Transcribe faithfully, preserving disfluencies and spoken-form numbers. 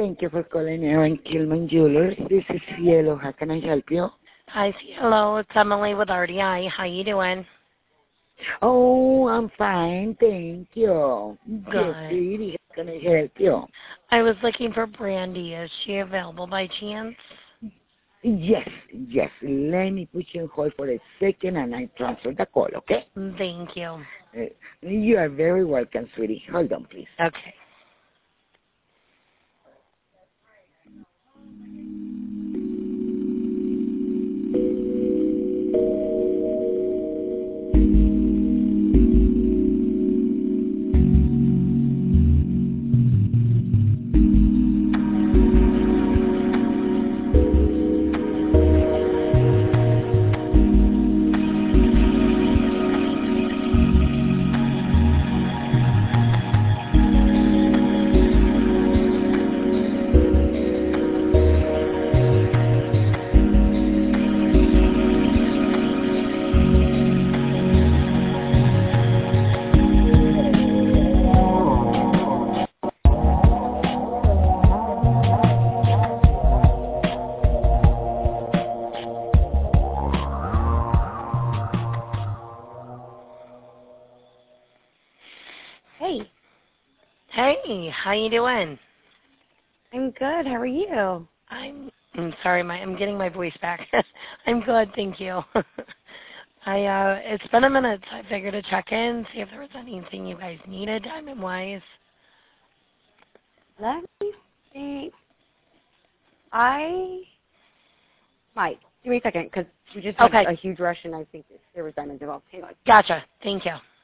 Thank you for calling Aaron Kilman Jewelers. This is Cielo. How can I help you? Hi, Cielo. It's Emily with R D I. How you doing? Oh, I'm fine. Thank you. Good. Yes, sweetie. How can I help you? I was looking for Brandy. Is she available by chance? Yes, yes. Let me put you on hold for a second and I transfer the call, okay? Thank you. Uh, you are very welcome, sweetie. Hold on, please. Okay. Hey, Hey, how you doing? I'm good. How are you? I'm I'm sorry, my I'm getting my voice back. I'm good, thank you. I uh it's been a minute, so I figured to check in, see if there was anything you guys needed diamond wise. Let me see. I might. Give me a second, because we just had Okay. a huge rush, and I think there was diamonds involved. Hang on. Gotcha. Thank you.